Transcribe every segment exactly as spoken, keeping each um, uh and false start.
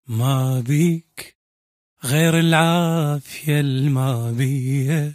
ما بيك غير العافية الما بيه،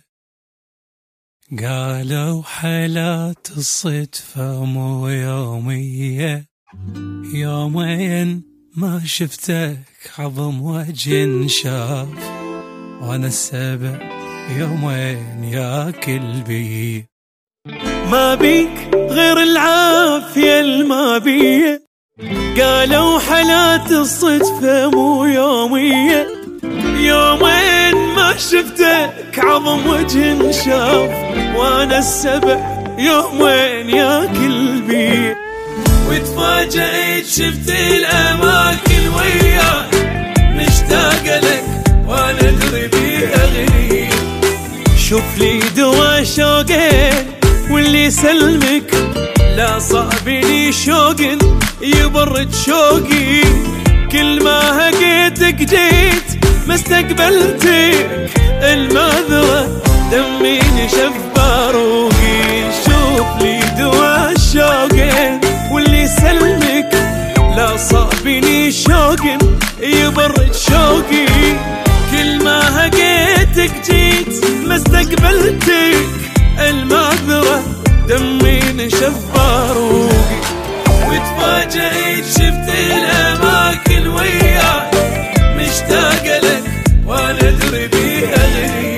قالوا حالات الصدفة مو يومية. يومين ما شفتك عظم وجه شاف، وانا السبع يومين ياكل بيه. ما بيك غير العافية الما بيه، قالوا حالات الصدفة مو يومية. يومين ما شفتك عظم وجه شاف، وانا السبع يومين ياكل بيه. وتفاجئت شفت الاماكن وياك، مشتاق لك وانا ادري بيها غريب. شوف لي دوا شوقين واللي يسلمك، لا صعبني شوق يبرد شوقي. كل ما هقيتك جيت ما استقبلتك، المعذرة دمي نشف باروقي. شوف لي دوا الشوقين واللي يسلمك، لا صعبني شوق يبرد شوقي. كل ما هقيتك جيت ما استقبلتك، المعذرة دمي نشف باروقي. وتفاجئت شفت الاماكن وياك، مشتاق لك وانا ادري بيها غريب.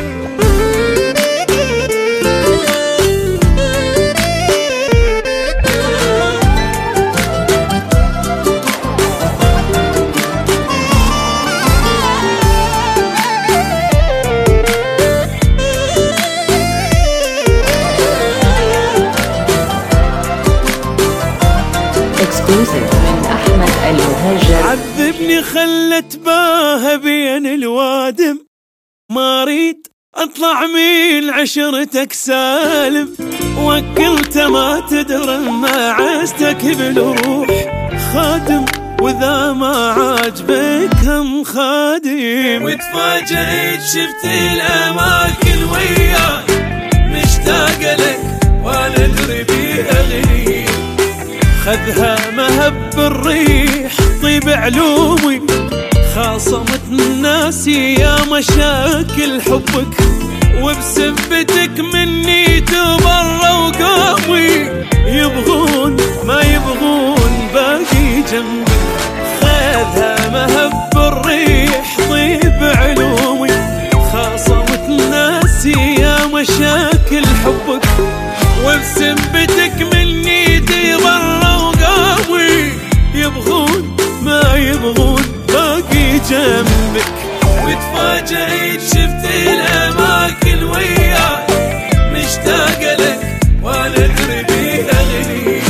من أحمد المهاجر. عذبني خلت باها بين الوادم، ما اريد اطلع من عشرتك سالم. وكلت ما تدري ما عزتك بالروح خادم، واذا ما عاجبك هم خادم. وتفاجئت شفت الاماكن وياك، مشتاق لك وانا ادري بيها غريب. خذها مهب الريح طيب علومي، خاصمت الناس يا مشاكل حبك. وبسبتك مني تبروا قومي، يبغون ما يبغون باقي جنبك. خذها مهب الريح طيب علومي، خاصمت الناس يا مشاكل حبك. وبسبتك مني تبروا قومي، يبغون ما يبغون باقي جنبك. وتفاجئت شفت الاماكن وياك، مشتاق لك وانا ادري بيها غريب.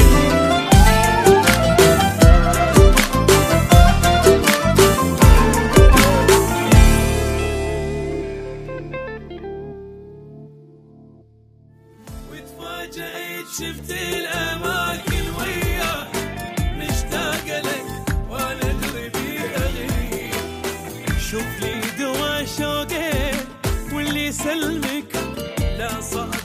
وتفاجئت شفت الاماكن وياك، مشتاق لك وانا ادري بيها غريب. شوف لي دوا شوقين واللي يسلمك، لا صعب